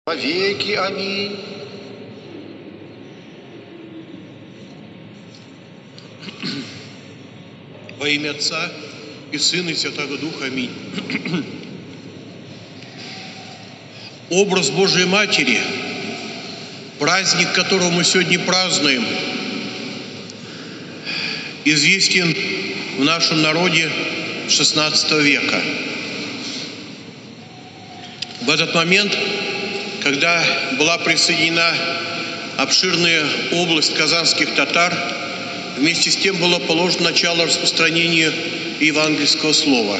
Вовеки аминь. Во имя Отца и Сына и Святого Духа. Аминь. Образ Божией Матери, праздник, которого мы сегодня празднуем, известен в нашем народе XVI века. В этот момент, когда была присоединена обширная область казанских татар, вместе с тем было положено начало распространению евангельского слова.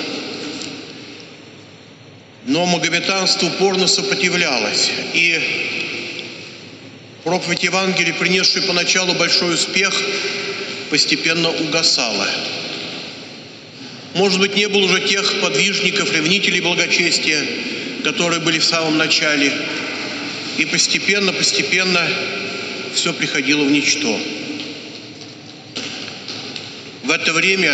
Но магометанство упорно сопротивлялось, и проповедь Евангелия, принесшая поначалу большой успех, постепенно угасала. Может быть, не было уже тех подвижников, ревнителей благочестия, которые были в самом начале, и постепенно все приходило в ничто. В это время,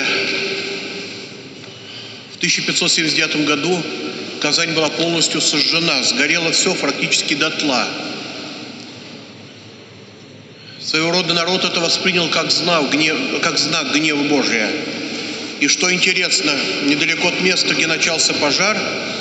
в 1579 году, Казань была полностью сожжена, сгорело все практически дотла. Своего рода народ это воспринял как знак гнева Божия. И что интересно, недалеко от места, где начался пожар,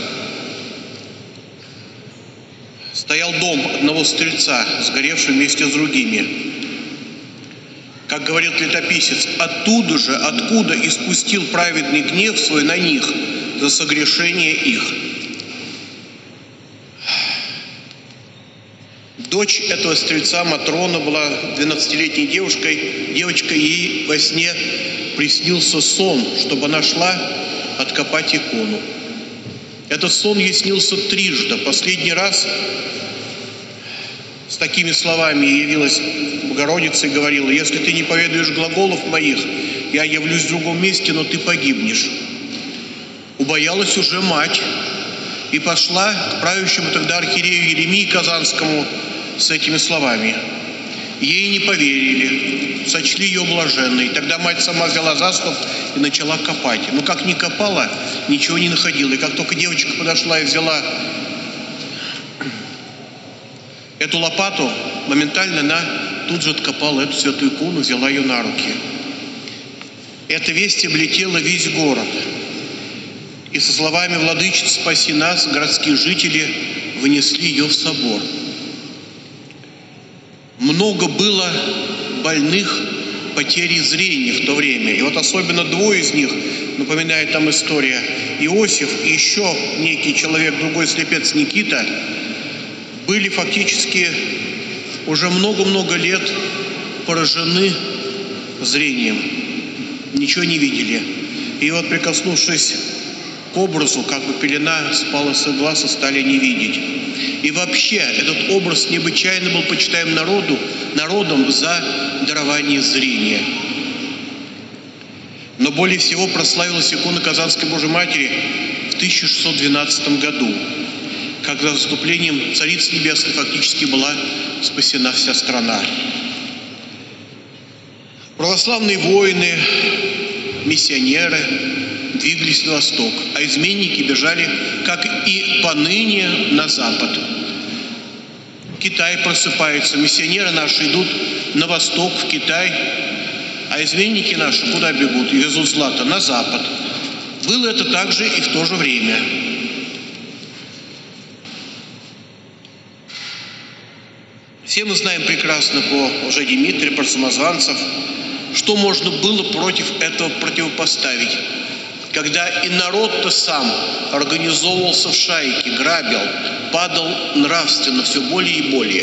стоял дом одного стрельца, сгоревший вместе с другими. Как говорит летописец, оттуда же, откуда испустил праведный гнев свой на них за согрешение их. Дочь этого стрельца Матрона была 12-летней девочкой, ей во сне приснился сон, чтобы она шла откопать икону. Этот сон ей снился трижды. Последний раз с такими словами явилась Богородица и говорила: «Если ты не поведаешь глаголов моих, я явлюсь в другом месте, но ты погибнешь». Убоялась уже мать и пошла к правящему тогда архиерею Еремии Казанскому с этими словами. Ей не поверили, сочли ее блаженной. Тогда мать сама взяла заступ и начала копать. Но как ни копала, ничего не находила. И как только девочка подошла и взяла эту лопату, моментально она тут же откопала эту святую икону, взяла ее на руки. Эта весть облетела весь город. И со словами «Владычица, спаси нас», городские жители вынесли ее в собор. Много было больных потерей зрения в то время. И вот особенно двое из них, напоминает там история, Иосиф и еще некий человек, другой слепец Никита, были фактически уже много-много лет поражены зрением, ничего не видели. И вот, прикоснувшись к образу, как бы пелена спала с их глаз, и стали не видеть. И вообще этот образ необычайно был почитаем народом за дарование зрения. Но более всего прославилась икона Казанской Божией Матери в 1612 году, когда с заступлением Царицы Небесной фактически была спасена вся страна. Православные воины, миссионеры двигались на восток, а изменники бежали, как и поныне, на запад. Китай просыпается, миссионеры наши идут на восток, в Китай, а изменники наши куда бегут и везут злато? На запад. Было это также и в то же время. Все мы знаем прекрасно по Лжедимитрию, про самозванцев, что можно было против этого противопоставить. Когда и народ-то сам организовывался в шайки, грабил, падал нравственно все более и более.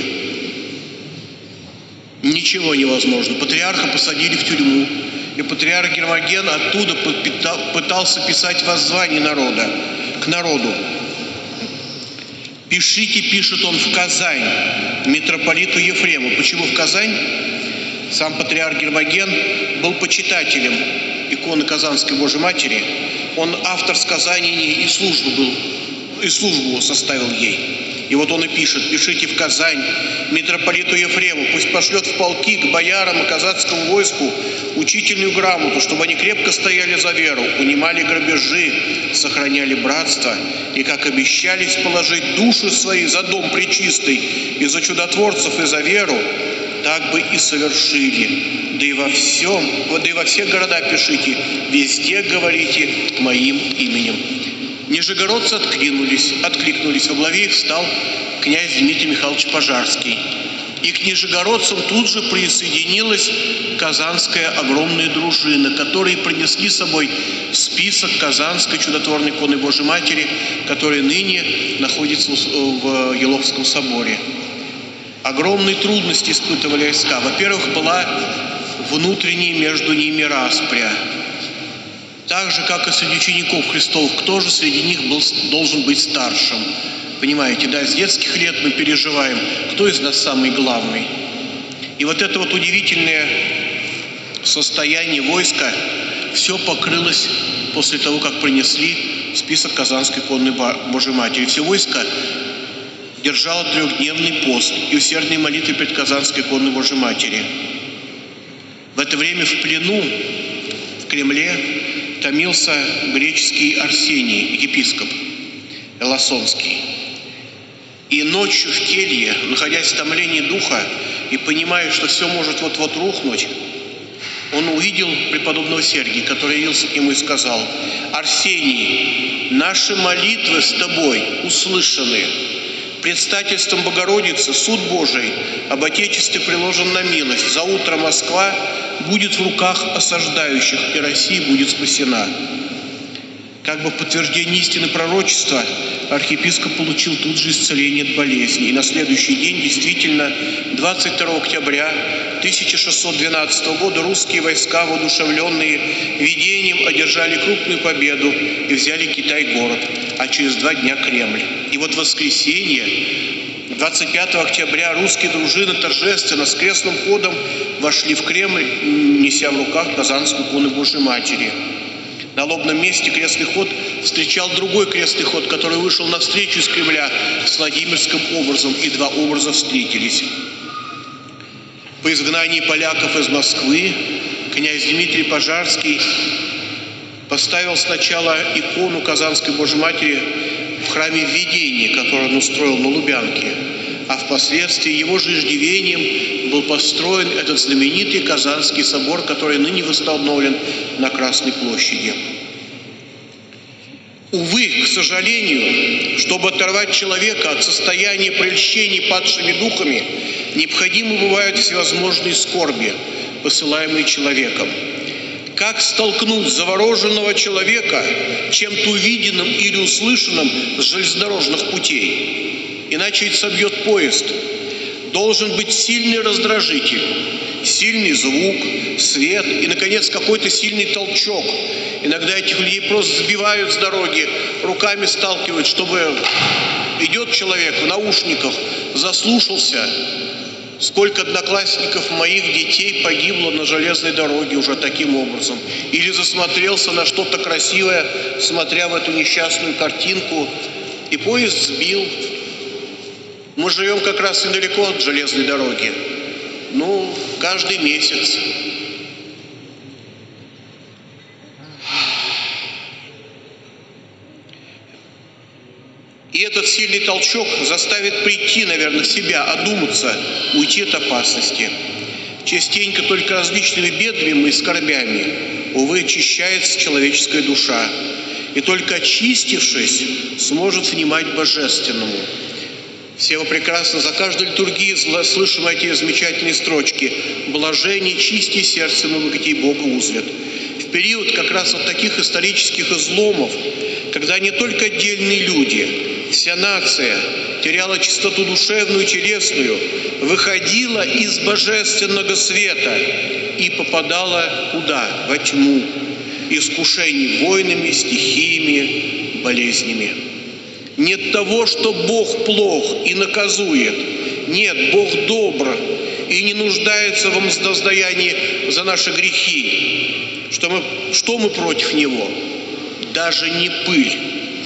Ничего невозможно. Патриарха посадили в тюрьму, и патриарх Гермоген оттуда пытался писать воззвание к народу. «Пишите», пишет он, в Казань митрополиту Ефрему. Почему в Казань? Сам патриарх Гермоген был почитателем иконы Казанской Божией Матери. Он автор сказаний и службы был службу составил ей. И вот он и пишет: «Пишите в Казань митрополиту Ефрему, пусть пошлет в полки к боярам и казацкому войску учительную грамоту, чтобы они крепко стояли за веру, унимали грабежи, сохраняли братство и, как обещались, положить души свои за дом пречистый и за чудотворцев и за веру, так бы и совершили. Да и во всех городах пишите, везде говорите моим именем». Нижегородцы откликнулись. Во главе их стал князь Дмитрий Михайлович Пожарский. И к нижегородцам тут же присоединилась казанская огромная дружина, которые принесли с собой список Казанской чудотворной иконы Божьей Матери, который ныне находится в Еловском соборе. Огромные трудности испытывали войска. Во-первых, была внутренняя между ними распря. Так же, как и среди учеников Христовых, кто же среди них должен быть старшим? Понимаете, да, с детских лет мы переживаем, кто из нас самый главный. И вот это вот удивительное состояние войска, все покрылось после того, как принесли список Казанской иконы Божьей Матери. Все войско держало 3-дневный пост и усердные молитвы перед Казанской иконой Божьей Матери. В это время в плену в Кремле томился греческий Арсений, епископ Эласонский. И ночью в келье, находясь в томлении духа и понимая, что все может вот-вот рухнуть, он увидел преподобного Сергия, который явился к нему и сказал: «Арсений, наши молитвы с тобой услышаны. Предстательством Богородицы суд Божий об Отечестве приложен на милость. За утро Москва будет в руках осаждающих, и Россия будет спасена». Как бы в подтверждение истины пророчества архиепископ получил тут же исцеление от болезни. И на следующий день, действительно, 22 октября 1612 года русские войска, воодушевленные видением, одержали крупную победу и взяли Китай-город, а через 2 дня Кремль. И вот в воскресенье, 25 октября, русские дружины торжественно с крестным ходом вошли в Кремль, неся в руках Казанскую икону Божьей Матери. На лобном месте крестный ход встречал другой крестный ход, который вышел навстречу из Кремля с Владимирским образом, и 2 образа встретились. По изгнании поляков из Москвы князь Дмитрий Пожарский поставил сначала икону Казанской Божьей Матери в храме Введения, который он устроил на Лубянке, а впоследствии его же иждивением был построен этот знаменитый Казанский собор, который ныне восстановлен на Красной площади. Увы, к сожалению, чтобы оторвать человека от состояния прельщений падшими духами, необходимы бывают всевозможные скорби, посылаемые человеком. Как столкнуть завороженного человека чем-то увиденным или услышанным с железнодорожных путей? Иначе ведь собьет поезд. Должен быть сильный раздражитель, сильный звук, свет и, наконец, какой-то сильный толчок. Иногда этих людей просто сбивают с дороги, руками сталкивают, чтобы идет человек в наушниках, заслушался. Сколько одноклассников моих детей погибло на железной дороге уже таким образом. Или засмотрелся на что-то красивое, смотря в эту несчастную картинку, и поезд сбил. Мы живем как раз недалеко от железной дороги. Каждый месяц. И этот сильный толчок заставит прийти, наверное, в себя, одуматься, уйти от опасности. Частенько только различными бедами и скорбями, увы, очищается человеческая душа. И только очистившись, сможет внимать Божественному. Все вы прекрасно за каждой литургией слышим эти замечательные строчки: «Блажение чисти сердцем, ибо детей Бога узрят». В период как раз вот таких исторических изломов, когда не только отдельные люди, вся нация теряла чистоту душевную и телесную, выходила из божественного света и попадала куда? Во тьму, искушений войнами, стихиями, болезнями. Нет того, что Бог плох и наказует. Нет, Бог добр и не нуждается в воздаянии за наши грехи. Что мы против Него? Даже не пыль.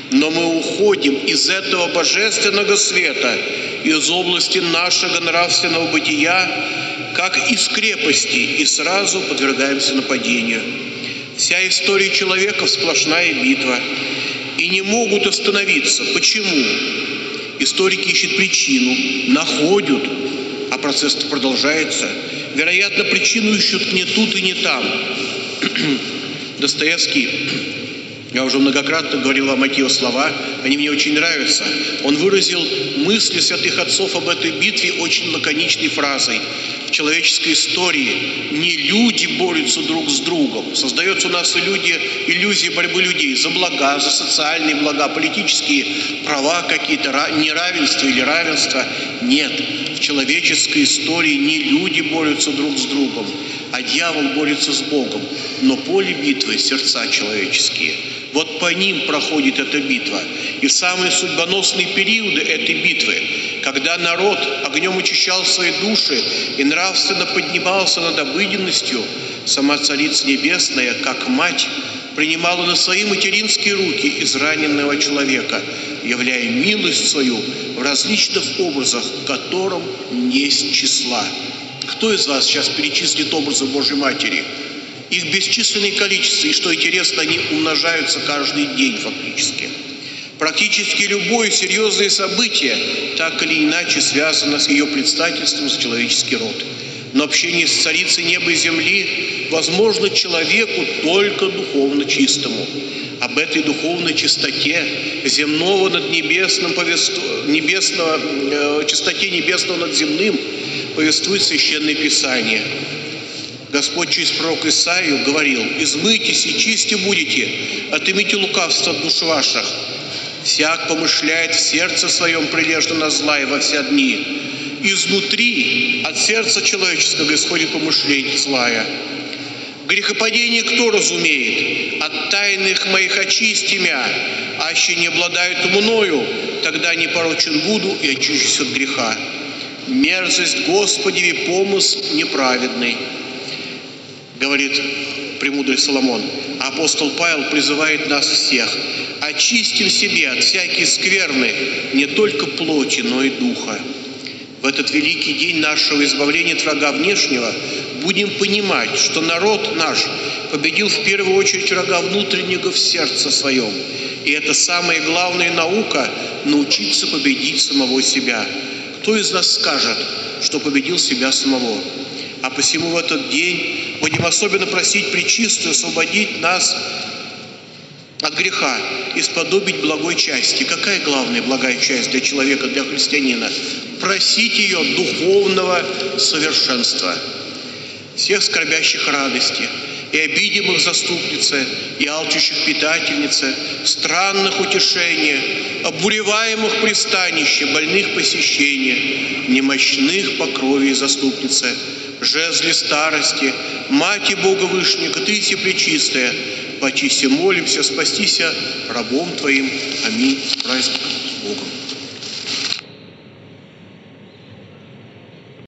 Но мы уходим из этого божественного света, из области нашего нравственного бытия, как из крепости, и сразу подвергаемся нападению. Вся история человека – сплошная битва. И не могут остановиться. Почему? Историки ищут причину, находят, а процесс продолжается. Вероятно, причину ищут не тут и не там. Достоевский, я уже многократно говорил вам эти слова, они мне очень нравятся. Он выразил мысли святых отцов об этой битве очень лаконичной фразой. В человеческой истории не люди борются друг с другом. Создается у нас иллюзия борьбы людей за блага, за социальные блага, политические права какие-то, неравенство или равенство. Нет, в человеческой истории не люди борются друг с другом, а дьявол борется с Богом. Но поле битвы – сердца человеческие. Вот по ним проходит эта битва. И в самые судьбоносные периоды этой битвы, когда народ огнем очищал свои души и нравственно поднимался над обыденностью, сама Царица Небесная, как мать, принимала на свои материнские руки израненного человека, являя милость свою в различных образах, которым есть числа. Кто из вас сейчас перечислит образы Божьей Матери? Их бесчисленное количество, и, что интересно, они умножаются каждый день фактически. Практически любое серьезное событие так или иначе связано с ее предстательством с человеческий род. Но общение с Царицей неба и земли возможно человеку только духовно чистому. Об этой духовной чистоте земного над небесным, чистоте небесного над земным повествует Священное Писание. Господь через пророка Исаию говорил: «Измыйтесь и чисти будете, отымите лукавство от душ ваших. Всяк помышляет в сердце своем прилежно на зла и во все дни. Изнутри, от сердца человеческого, исходит помышление злая. Грехопадение кто разумеет? От тайных моих очисти мя, аще не обладают мною, тогда непорочен буду и очищусь от греха. Мерзость Господеви помысл неправедный», говорит премудрый Соломон. А апостол Павел призывает нас всех: очистим себе от всякой скверны не только плоти, но и духа. В этот великий день нашего избавления от врага внешнего будем понимать, что народ наш победил в первую очередь врага внутреннего в сердце своем. И это самая главная наука – научиться победить самого себя. Кто из нас скажет, что победил себя самого? А посему в этот день будем особенно просить Пречистую освободить нас от греха и сподобить благой части. Какая главная благая часть для человека, для христианина? Просить ее духовного совершенства. Всех скорбящих радости, и обидимых заступницы, и алчущих питательницы, странных утешения, обуреваемых пристанище, больных посещения, немощных по крови заступницы, жезли старости, Мати Бога Вышнего, Ты си пречистая, почиси молимся, спастися рабом Твоим. Аминь. Праздник